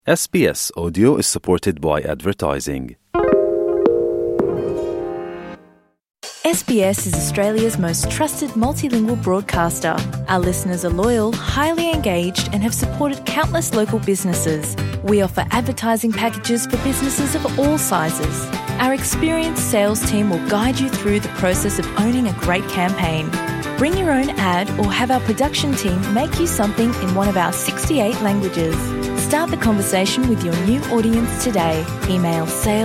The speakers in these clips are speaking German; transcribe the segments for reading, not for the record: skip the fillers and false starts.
SBS Audio is supported by advertising. SBS is Australia's most trusted multilingual broadcaster. Our listeners are loyal, highly engaged, and have supported countless local businesses. We offer advertising packages for businesses of all sizes. Our experienced sales team will guide you through the process of owning a great campaign. Bring your own ad or have our production team make you something in one of our 68 languages. Start the conversation with your new audience today. Email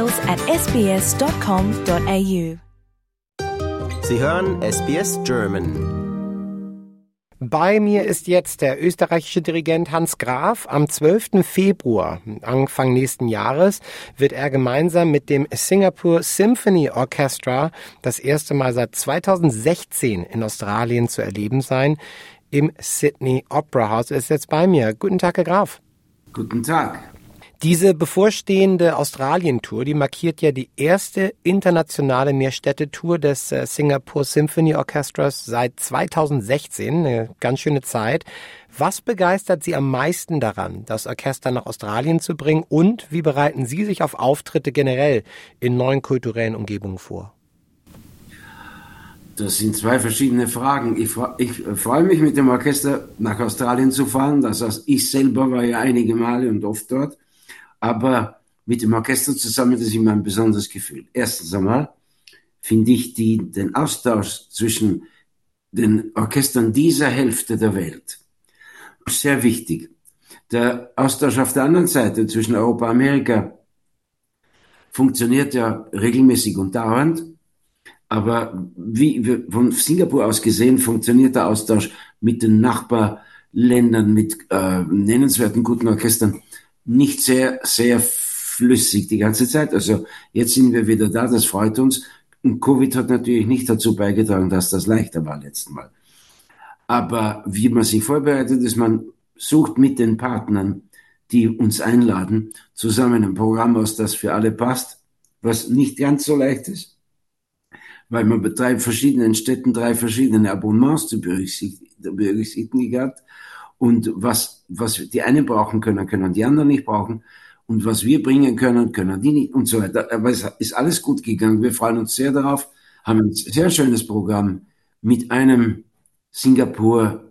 sales@sbs.com.au. Sie hören SBS German. Bei mir ist jetzt der österreichische Dirigent Hans Graf. Am 12. Februar, Anfang nächsten Jahres, wird er gemeinsam mit dem Singapore Symphony Orchestra das erste Mal seit 2016 in Australien zu erleben sein, im Sydney Opera House. Er ist jetzt bei mir. Guten Tag, Herr Graf. Guten Tag. Diese bevorstehende Australien-Tour, die markiert ja die erste internationale Mehrstädte-Tour des Singapore Symphony Orchestras seit 2016, eine ganz schöne Zeit. Was begeistert Sie am meisten daran, das Orchester nach Australien zu bringen, und wie bereiten Sie sich auf Auftritte generell in neuen kulturellen Umgebungen vor? Das sind zwei verschiedene Fragen. Ich freue mich, mit dem Orchester nach Australien zu fahren. Das heißt, ich selber war ja einige Male und oft dort. Aber mit dem Orchester zusammen, das ist immer ein besonderes Gefühl. Erstens einmal finde ich den Austausch zwischen den Orchestern dieser Hälfte der Welt sehr wichtig. Der Austausch auf der anderen Seite zwischen Europa und Amerika funktioniert ja regelmäßig und dauernd. Aber wie von Singapur aus gesehen funktioniert der Austausch mit den Nachbarländern, mit nennenswerten guten Orchestern nicht sehr, sehr flüssig die ganze Zeit. Also jetzt sind wir wieder da, das freut uns. Und Covid hat natürlich nicht dazu beigetragen, dass das leichter war letzten Mal. Aber wie man sich vorbereitet, ist, man sucht mit den Partnern, die uns einladen, zusammen ein Programm aus, das für alle passt, was nicht ganz so leicht ist, weil man bei 3 verschiedenen Städten 3 verschiedene Abonnements zu berücksichtigen hat. Und was die einen brauchen können die anderen nicht brauchen. Und was wir bringen können die nicht und so weiter. Aber es ist alles gut gegangen. Wir freuen uns sehr darauf, haben ein sehr schönes Programm mit einem Singapur,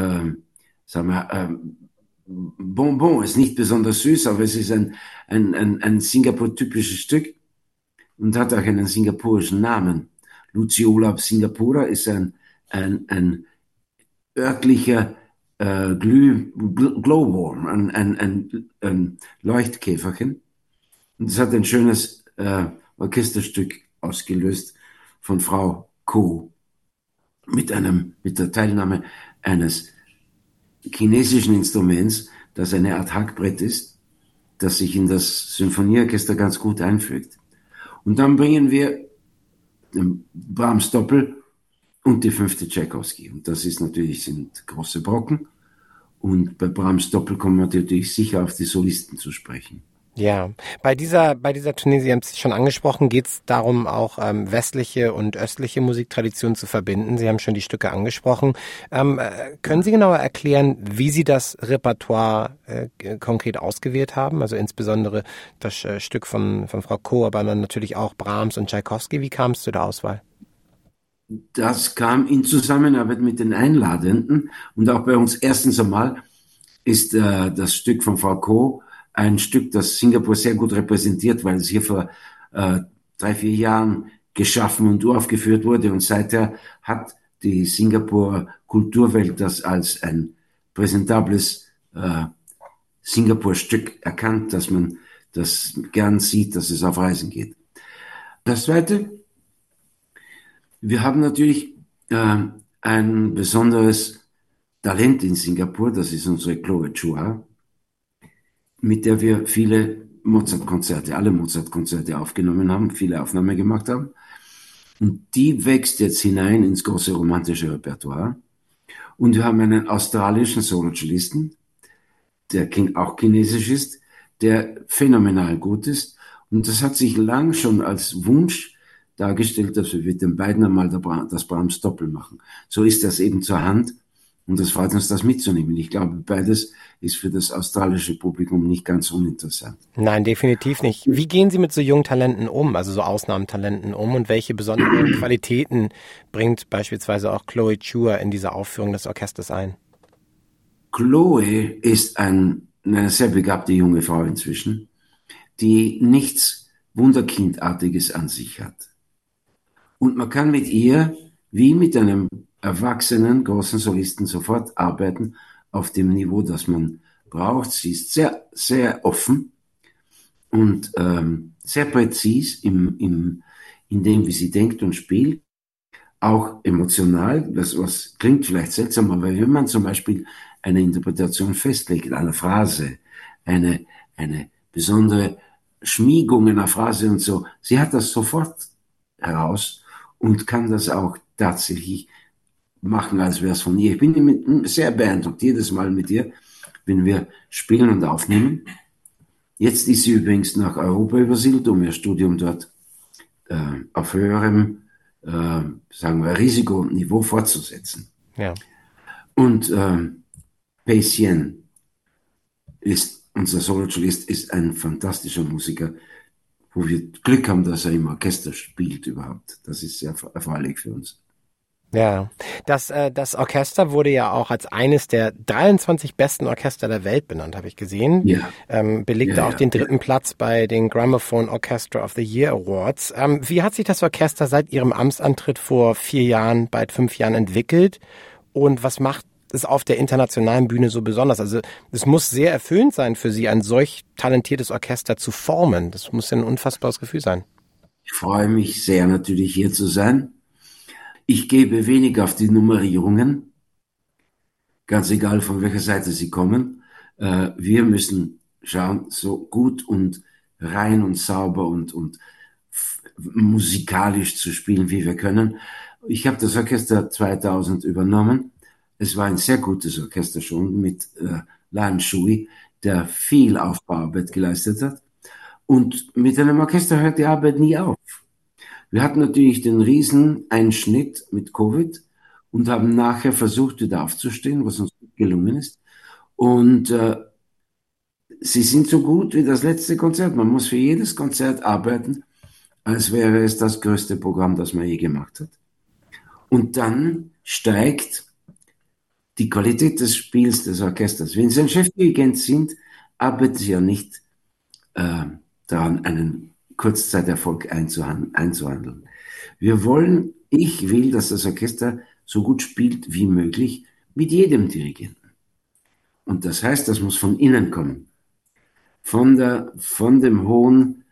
Bonbon. Ist nicht besonders süß, aber es ist ein Singapur-typisches Stück und hat auch einen singapurischen Namen. Luciola Singapura ist ein örtlicher Glowworm, ein Leuchtkäferchen. Und es hat ein schönes Orchesterstück ausgelöst von Frau Ko mit der Teilnahme eines chinesischen Instruments, das eine Art Hackbrett ist, das sich in das Symphonieorchester ganz gut einfügt. Und dann bringen wir den Brahms Doppel und die 5. Tschaikowski. Und das sind große Brocken. Und bei Brahms Doppel kommen wir natürlich sicher auf die Solisten zu sprechen. Ja, bei dieser Tournee, Sie haben es schon angesprochen, geht es darum, auch westliche und östliche Musiktraditionen zu verbinden. Sie haben schon die Stücke angesprochen. Können Sie genauer erklären, wie Sie das Repertoire konkret ausgewählt haben? Also insbesondere das Stück von Frau Ko, aber dann natürlich auch Brahms und Tschaikowski. Wie kam es zu der Auswahl? Das kam in Zusammenarbeit mit den Einladenden. Und auch bei uns erstens einmal ist das Stück von Frau Ko ein Stück, das Singapur sehr gut repräsentiert, weil es hier vor 3-4 Jahren geschaffen und uraufgeführt wurde. Und seither hat die Singapur Kulturwelt das als ein präsentables Singapur-Stück erkannt, dass man das gern sieht, dass es auf Reisen geht. Das Zweite, wir haben natürlich ein besonderes Talent in Singapur, das ist unsere Chloe Chua, mit der wir alle Mozart-Konzerte aufgenommen haben, viele Aufnahmen gemacht haben. Und die wächst jetzt hinein ins große romantische Repertoire. Und wir haben einen australischen Solo-Cellisten, der auch chinesisch ist, der phänomenal gut ist. Und das hat sich lang schon als Wunsch dargestellt, dass wir mit den beiden einmal das Brahms Doppel machen. So ist das eben zur Hand. Und das freut uns, das mitzunehmen. Ich glaube, beides ist für das australische Publikum nicht ganz uninteressant. Nein, definitiv nicht. Wie gehen Sie mit so jungen Talenten um, also so Ausnahmetalenten um, und welche besonderen Qualitäten bringt beispielsweise auch Chloe Chua in diese Aufführung des Orchesters ein? Chloe ist eine sehr begabte junge Frau inzwischen, die nichts Wunderkindartiges an sich hat. Und man kann mit ihr, wie mit einem erwachsenen großen Solisten, sofort arbeiten auf dem Niveau, das man braucht. Sie ist sehr, sehr offen und sehr präzis in dem, wie sie denkt und spielt. Auch emotional, was klingt vielleicht seltsam, aber wenn man zum Beispiel eine Interpretation festlegt, einer Phrase, eine besondere Schmiegung einer Phrase und so, sie hat das sofort heraus und kann das auch tatsächlich machen, als wäre es von ihr. Ich bin sehr beeindruckt, jedes Mal mit ihr, wenn wir spielen und aufnehmen. Jetzt ist sie übrigens nach Europa übersiedelt, um ihr Studium dort auf höherem, sagen wir, Risikoniveau fortzusetzen. Ja. Und Pei Hsien ist, unser Solocellist, ist ein fantastischer Musiker, wo wir Glück haben, dass er im Orchester spielt überhaupt. Das ist sehr erfreulich für uns. Ja, das Orchester wurde ja auch als eines der 23 besten Orchester der Welt benannt, habe ich gesehen. Ja. Belegte auch den 3. Platz bei den Gramophone Orchestra of the Year Awards. Wie hat sich das Orchester seit Ihrem Amtsantritt vor 4 Jahren, bald 5 Jahren entwickelt? Und was macht es auf der internationalen Bühne so besonders? Also es muss sehr erfüllend sein für Sie, ein solch talentiertes Orchester zu formen. Das muss ja ein unfassbares Gefühl sein. Ich freue mich sehr, natürlich hier zu sein. Ich gebe wenig auf die Nummerierungen, ganz egal von welcher Seite sie kommen. Wir müssen schauen, so gut und rein und sauber und musikalisch zu spielen, wie wir können. Ich habe das Orchester 2000 übernommen. Es war ein sehr gutes Orchester schon mit Lan Shui, der viel Aufbauarbeit geleistet hat. Und mit einem Orchester hört die Arbeit nie auf. Wir hatten natürlich den Rieseneinschnitt mit Covid und haben nachher versucht, wieder aufzustehen, was uns gelungen ist. Und sie sind so gut wie das letzte Konzert. Man muss für jedes Konzert arbeiten, als wäre es das größte Programm, das man je gemacht hat. Und dann steigt die Qualität des Spiels des Orchesters. Wenn Sie ein Chefdirigent sind, arbeiten Sie ja nicht daran, einen Kurzzeiterfolg einzuhandeln. Ich will, dass das Orchester so gut spielt wie möglich mit jedem Dirigenten. Und das heißt, das muss von innen kommen. Von dem hohen,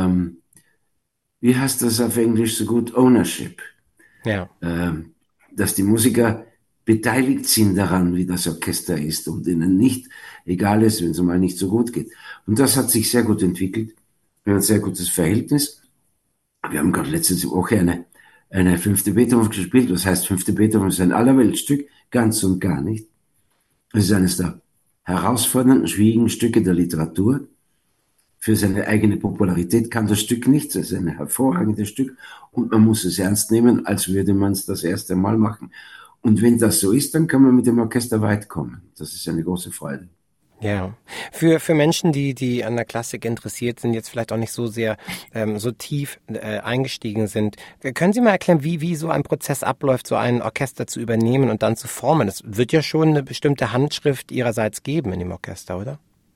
wie heißt das auf Englisch so gut, Ownership. Ja. Dass die Musiker beteiligt sind daran, wie das Orchester ist und ihnen nicht egal ist, wenn es mal nicht so gut geht. Und das hat sich sehr gut entwickelt. Wir haben ein sehr gutes Verhältnis. Wir haben gerade letzte Woche eine 5. Beethoven gespielt. Das heißt, 5. Beethoven ist ein Allerweltstück, ganz und gar nicht. Es ist eines der herausfordernden, schwierigen Stücke der Literatur. Für seine eigene Popularität kann das Stück nichts. Es ist ein hervorragendes Stück und man muss es ernst nehmen, als würde man es das erste Mal machen. Und wenn das so ist, dann kann man mit dem Orchester weit kommen. Das ist eine große Freude. Ja, für Menschen, die an der Klassik interessiert sind, jetzt vielleicht auch nicht so sehr so tief eingestiegen sind, können Sie mal erklären, wie so ein Prozess abläuft, so ein Orchester zu übernehmen und dann zu formen? Es wird ja schon eine bestimmte Handschrift Ihrerseits geben in dem Orchester, oder?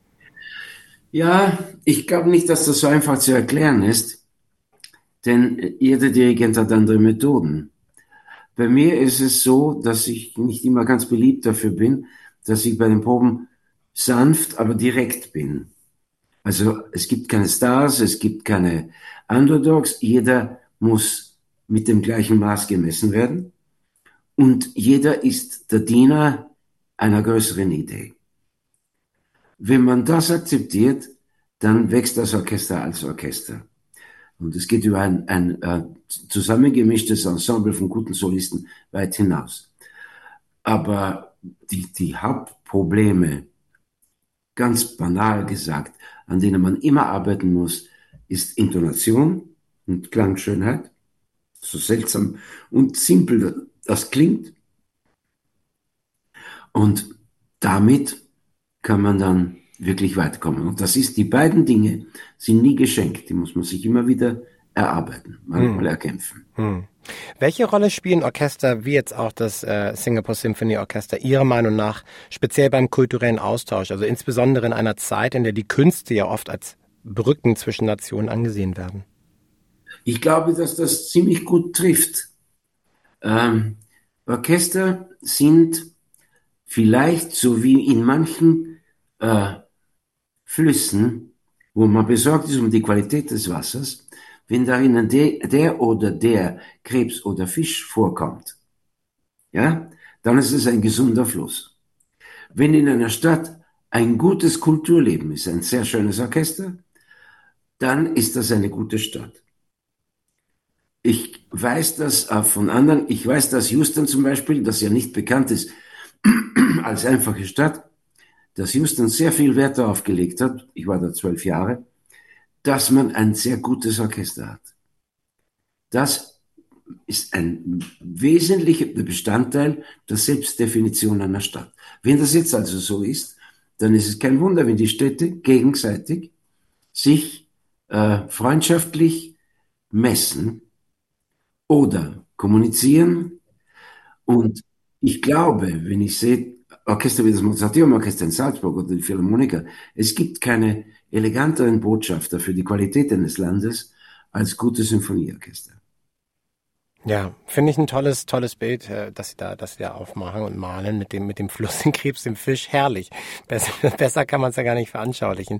Ja, ich glaube nicht, dass das so einfach zu erklären ist, denn jeder Dirigent hat andere Methoden. Bei mir ist es so, dass ich nicht immer ganz beliebt dafür bin, dass ich bei den Proben sanft, aber direkt bin. Also es gibt keine Stars, es gibt keine Underdogs, jeder muss mit dem gleichen Maß gemessen werden und jeder ist der Diener einer größeren Idee. Wenn man das akzeptiert, dann wächst das Orchester als Orchester. Und es geht über ein zusammengemischtes Ensemble von guten Solisten weit hinaus. Aber die Hauptprobleme, ganz banal gesagt, an denen man immer arbeiten muss, ist Intonation und Klangschönheit. So seltsam und simpel das klingt. Und damit kann man dann wirklich weiterkommen. Und die beiden Dinge sind nie geschenkt. Die muss man sich immer wieder erarbeiten, manchmal erkämpfen. Welche Rolle spielen Orchester wie jetzt auch das Singapore Symphony Orchester Ihrer Meinung nach speziell beim kulturellen Austausch, also insbesondere in einer Zeit, in der die Künste ja oft als Brücken zwischen Nationen angesehen werden? Ich glaube, dass das ziemlich gut trifft. Orchester sind vielleicht so wie in manchen Flüssen, wo man besorgt ist um die Qualität des Wassers, wenn darin der oder der Krebs oder Fisch vorkommt, ja, dann ist es ein gesunder Fluss. Wenn in einer Stadt ein gutes Kulturleben ist, ein sehr schönes Orchester, dann ist das eine gute Stadt. Ich weiß das von anderen. Ich weiß, dass Houston zum Beispiel, das ja nicht bekannt ist als einfache Stadt, dass Houston sehr viel Wert darauf gelegt hat, ich war da 12 Jahre, dass man ein sehr gutes Orchester hat. Das ist ein wesentlicher Bestandteil der Selbstdefinition einer Stadt. Wenn das jetzt also so ist, dann ist es kein Wunder, wenn die Städte gegenseitig sich freundschaftlich messen oder kommunizieren. Und ich glaube, wenn ich sehe, Orchester wie das Mozarteum-Orchester in Salzburg oder die Philharmoniker, es gibt keine eleganteren Botschafter für die Qualität eines Landes als gute Symphonieorchester. Ja, finde ich ein tolles Bild, dass Sie da aufmachen und malen mit dem Fluss, dem Krebs, dem Fisch. Herrlich. Besser kann man es ja gar nicht veranschaulichen.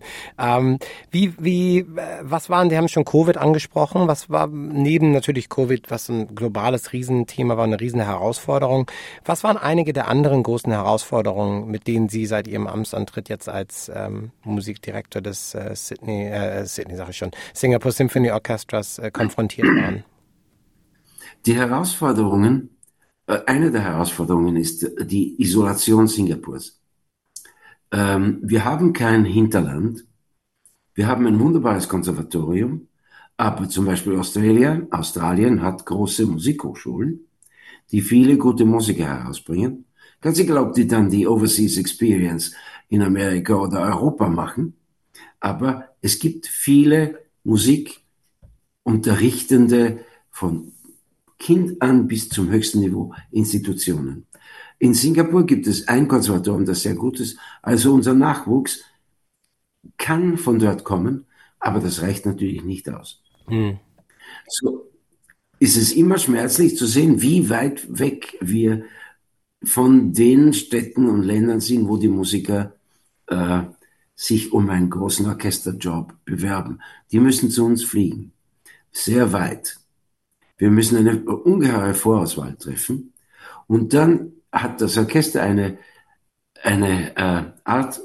Was waren, Sie haben schon Covid angesprochen. Was war neben natürlich Covid, was ein globales Riesenthema war, eine riesen Herausforderung. Was waren einige der anderen großen Herausforderungen, mit denen Sie seit Ihrem Amtsantritt jetzt als Musikdirektor des Singapore Symphony Orchestras konfrontiert waren? Die Herausforderungen, eine der Herausforderungen ist die Isolation Singapurs. Wir haben kein Hinterland. Wir haben ein wunderbares Konservatorium, aber zum Beispiel Australien hat große Musikhochschulen, die viele gute Musiker herausbringen. Ganz egal, ob die dann die Overseas Experience in Amerika oder Europa machen, aber es gibt viele Musikunterrichtende von Kind an bis zum höchsten Niveau Institutionen. In Singapur gibt es ein Konservatorium, das sehr gut ist. Also unser Nachwuchs kann von dort kommen, aber das reicht natürlich nicht aus. So ist es immer schmerzlich zu sehen, wie weit weg wir von den Städten und Ländern sind, wo die Musiker sich um einen großen Orchesterjob bewerben. Die müssen zu uns fliegen. Sehr weit. Wir müssen eine ungeheure Vorauswahl treffen. Und dann hat das Orchester eine Art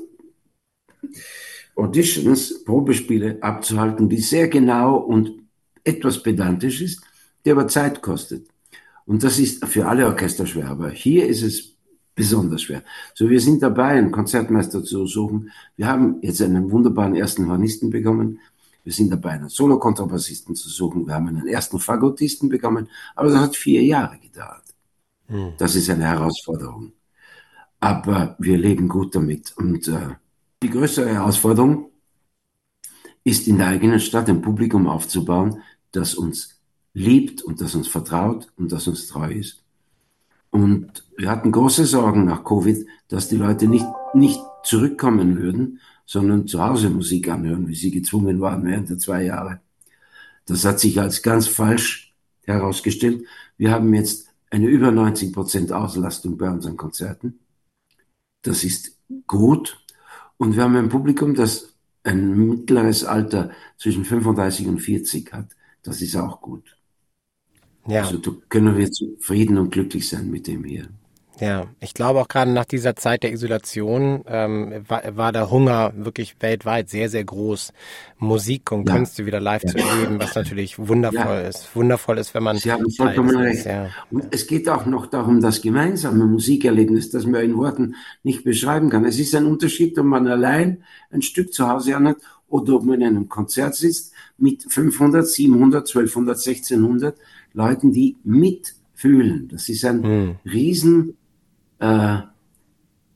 Auditions, Probespiele abzuhalten, die sehr genau und etwas pedantisch ist, die aber Zeit kostet. Und das ist für alle Orchester schwer, aber hier ist es besonders schwer. So, wir sind dabei, einen Konzertmeister zu suchen. Wir haben jetzt einen wunderbaren ersten Hornisten bekommen. Wir sind dabei, einen Solo-Kontrabassisten zu suchen. Wir haben einen ersten Fagottisten bekommen, aber das hat 4 Jahre gedauert. Das ist eine Herausforderung. Aber wir leben gut damit. Und die größere Herausforderung ist, in der eigenen Stadt ein Publikum aufzubauen, das uns liebt und das uns vertraut und das uns treu ist. Und wir hatten große Sorgen nach Covid, dass die Leute nicht zurückkommen würden, sondern zu Hause Musik anhören, wie sie gezwungen waren während der 2 Jahre. Das hat sich als ganz falsch herausgestellt. Wir haben jetzt eine über 90% Auslastung bei unseren Konzerten. Das ist gut. Und wir haben ein Publikum, das ein mittleres Alter zwischen 35 und 40 hat. Das ist auch gut. Ja. Also können wir zufrieden und glücklich sein mit dem hier. Ja, ich glaube auch gerade nach dieser Zeit der Isolation war der Hunger wirklich weltweit sehr, sehr groß, Musik und Künste wieder live zu erleben, was natürlich wundervoll ist. Wundervoll ist, wenn man... Sie haben vollkommen recht. Ja. Und es geht auch noch darum, das gemeinsame Musikerlebnis, das man in Worten nicht beschreiben kann. Es ist ein Unterschied, ob man allein ein Stück zu Hause anhört oder ob man in einem Konzert sitzt mit 500, 700, 1200, 1600 Leuten, die mitfühlen. Das ist ein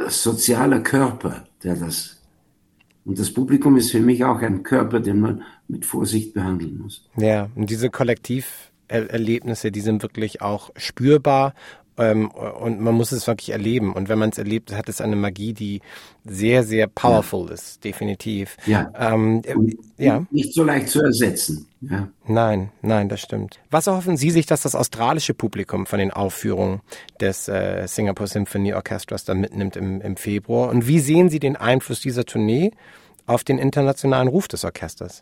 sozialer Körper, und das Publikum ist für mich auch ein Körper, den man mit Vorsicht behandeln muss. Ja, und diese Kollektiverlebnisse, die sind wirklich auch spürbar. Und man muss es wirklich erleben. Und wenn man es erlebt, hat es eine Magie, die sehr, sehr powerful ist, definitiv. Ja. Ja. Nicht so leicht zu ersetzen. Ja. Nein, das stimmt. Was erhoffen Sie sich, dass das australische Publikum von den Aufführungen des Singapore Symphony Orchestras da mitnimmt im Februar? Und wie sehen Sie den Einfluss dieser Tournee auf den internationalen Ruf des Orchesters?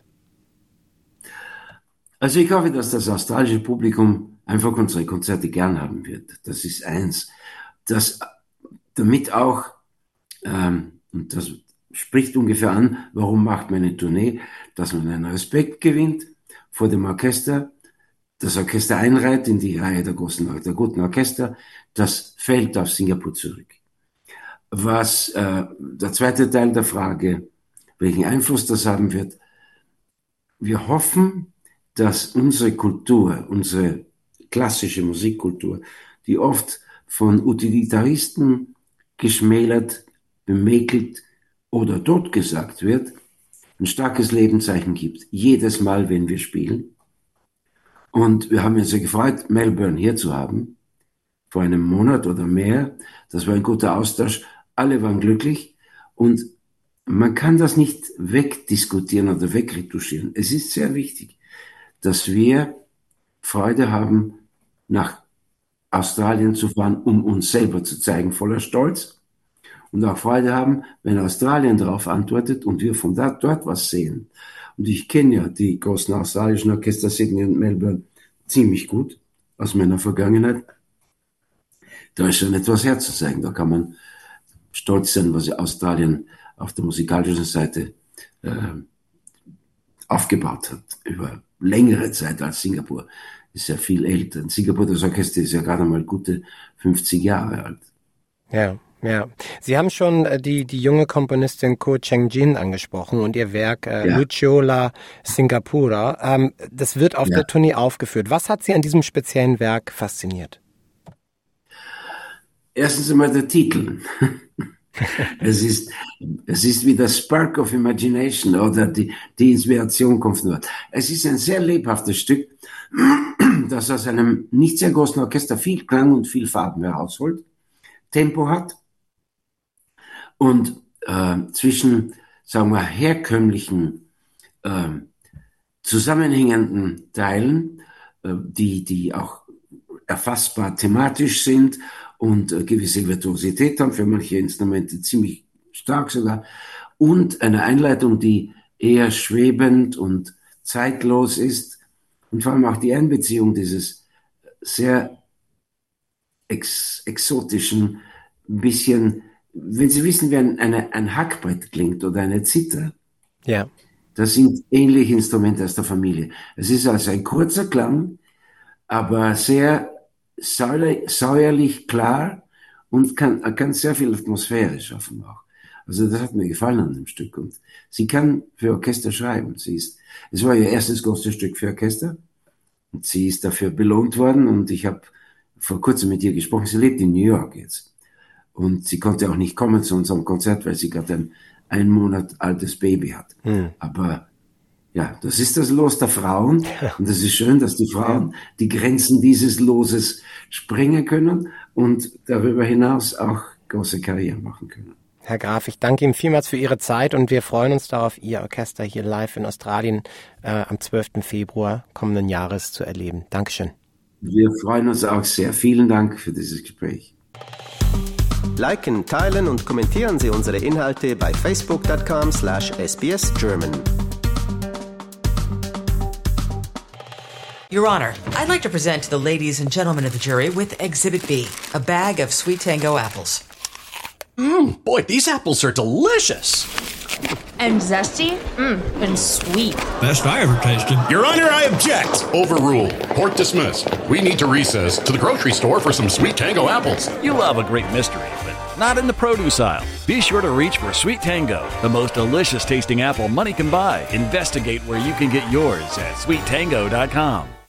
Also ich hoffe, dass das australische Publikum einfach unsere Konzerte gern haben wird. Das ist eins. Damit auch, und das spricht ungefähr an, warum macht man eine Tournee, dass man einen Respekt gewinnt vor dem Orchester, das Orchester einreiht in die Reihe der guten Orchester, das fällt auf Singapur zurück. Der zweite Teil der Frage, welchen Einfluss das haben wird, wir hoffen, dass unsere Kultur, unsere klassische Musikkultur, die oft von Utilitaristen geschmälert, bemäkelt oder totgesagt wird, ein starkes Lebenszeichen gibt. Jedes Mal, wenn wir spielen. Und wir haben uns sehr gefreut, Melbourne hier zu haben, vor einem Monat oder mehr. Das war ein guter Austausch. Alle waren glücklich. Und man kann das nicht wegdiskutieren oder wegretuschieren. Es ist sehr wichtig, dass wir Freude haben, nach Australien zu fahren, um uns selber zu zeigen, voller Stolz. Und auch Freude haben, wenn Australien darauf antwortet und wir von dort was sehen. Und ich kenne ja die großen australischen Orchester Sydney und Melbourne ziemlich gut aus meiner Vergangenheit. Da ist schon etwas herzuzeigen. Da kann man stolz sein, was Australien auf der musikalischen Seite aufgebaut hat, über längere Zeit als Singapur. Ist ja viel älter. In Singapur, das Orchester ist ja gerade mal gute 50 Jahre alt. Ja. Sie haben schon die junge Komponistin Ko Cheng Jin angesprochen und ihr Werk Luciola Singapura. Das wird auf der Tournee aufgeführt. Was hat Sie an diesem speziellen Werk fasziniert? Erstens einmal der Titel. Es ist wie das Spark of Imagination oder die Inspiration kommt nur. Es ist ein sehr lebhaftes Stück, das aus einem nicht sehr großen Orchester viel Klang und viel Farben herausholt, Tempo hat und zwischen, sagen wir, herkömmlichen, zusammenhängenden Teilen, die auch erfassbar thematisch sind und gewisse Virtuosität haben, für manche Instrumente ziemlich stark sogar, und eine Einleitung, die eher schwebend und zeitlos ist und vor allem auch die Einbeziehung dieses sehr exotischen, ein bisschen, wenn Sie wissen, wie ein Hackbrett klingt oder eine Zither. Ja. Das sind ähnliche Instrumente aus der Familie. Es ist also ein kurzer Klang, aber sehr säuerlich klar und kann sehr viel Atmosphäre schaffen auch. Also das hat mir gefallen an dem Stück. Und sie kann für Orchester schreiben. Es war ihr erstes großes Stück für Orchester. Und sie ist dafür belohnt worden. Und ich habe vor kurzem mit ihr gesprochen. Sie lebt in New York jetzt. Und sie konnte auch nicht kommen zu unserem Konzert, weil sie gerade ein Monat altes Baby hat. Aber ja, das ist das Los der Frauen. Und es ist schön, dass die Frauen die Grenzen dieses Loses sprengen können und darüber hinaus auch große Karriere machen können. Herr Graf, ich danke Ihnen vielmals für Ihre Zeit und wir freuen uns darauf, Ihr Orchester hier live in Australien am 12. Februar kommenden Jahres zu erleben. Dankeschön. Wir freuen uns auch sehr. Vielen Dank für dieses Gespräch. Liken, teilen und kommentieren Sie unsere Inhalte bei facebook.com/SBS German. Your Honor, I'd like to present to the ladies and gentlemen of the jury with Exhibit B, a bag of Sweet Tango apples. Boy, these apples are delicious. And zesty? And sweet. Best I ever tasted. Your Honor, I object. Overruled. Court dismissed. We need to recess to the grocery store for some Sweet Tango apples. You love a great mystery, but not in the produce aisle. Be sure to reach for Sweet Tango, the most delicious tasting apple money can buy. Investigate where you can get yours at sweettango.com.